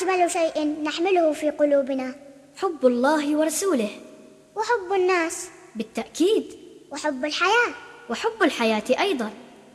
أجمل شيء نحمله في قلوبنا؟ حب الله ورسوله، وحب الناس بالتأكيد، وحب الحياة، وحب الحياة أيضا.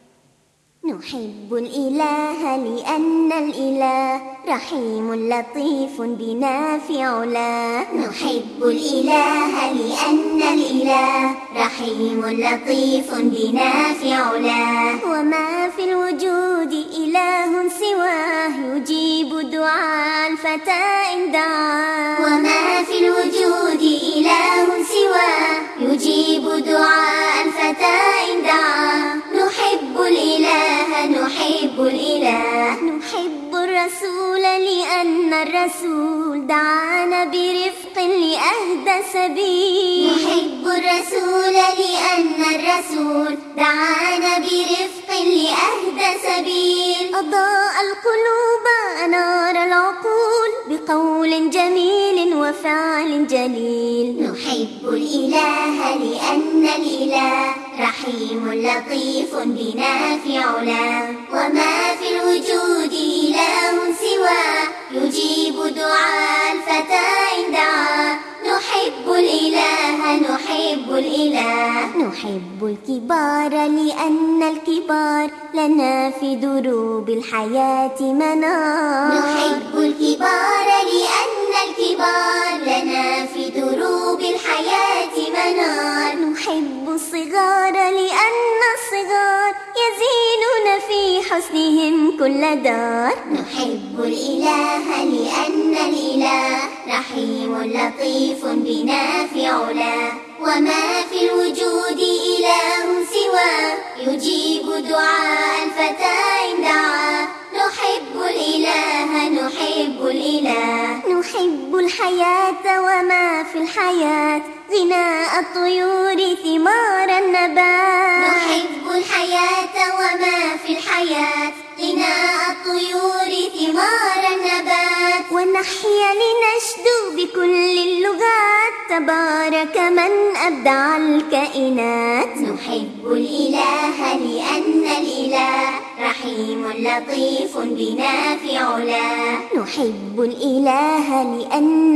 نحب الإله لأن الإله رحيم لطيف بنا في علاه. نحب الإله لأن الإله رحيم لطيف بنا في علاه. وما في الوجود إله سواه يجيب دعاء الفتى إن دعاه. وما في الوجود إله سواه يجيب دعاء الفتى إن دعاه. نحب الإله، نحب الإله، نحب الرسول لأن الرسول دعانا برفق لأهدى سبيل. نحب الرسول لأن الرسول دعانا برفق لأهدى سبيل. أضاء القلوب أنار العقول بقول جميل وفعل جليل. نحب الإله لأن الإله رحيم لطيف بنا في علاه. وما في الوجود إله سواه يجيب دعاء الفتى إن دعاه. نحب الإله، نحب الإله، نحب الكبار لأن الكبار لنا في دروب الحياة منار. نحب الكبار لأن الكبار لنا في دروب الحياة منار. نحب الصغار لأن الصغار يزينون في حسنهم كل دار. نحب الإله لأن الإله رحيم لطيف بنا في علاه. وما في الوجود إله سواه يجيب دعاء الفتى إن دعاه. نحب الإله، نحب الإله، نحب الحياة وما في الحياة غناء الطيور ثمار النبات. نحب الحياة وما في الحياة غناء الطيور ثمار النبات. ونحيا لنشدو بكل اللغات تبارك من أبدع الكائنات. نحب الإله لأن الإله رحيم لطيف بنا في علاه. نحب الإله لأن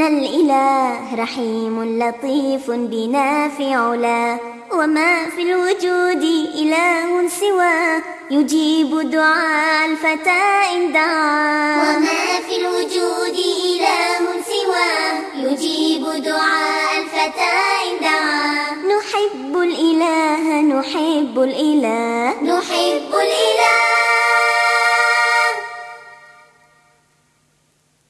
الإله رحيم لطيف بنا في علاه. وما في الوجود إله سواه يجيب دعاء الفتى إن دعاه.